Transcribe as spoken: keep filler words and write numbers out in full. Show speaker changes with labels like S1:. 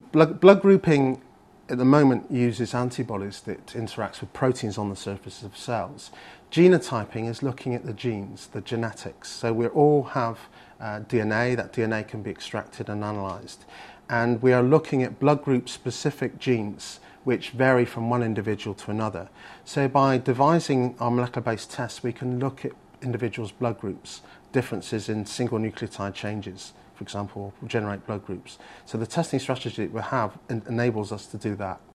S1: blood, blood grouping at the moment uses antibodies that interacts with proteins on the surface of cells. Genotyping is looking at the genes, the genetics. So we all have uh, D N A. That D N A can be extracted and analysed. And we are looking at blood group specific genes which vary from one individual to another. So by devising our molecular-based tests, we can look at individuals' blood groups, differences in single nucleotide changes, for example, generate blood groups. So the testing strategy that we have en- enables us to do that.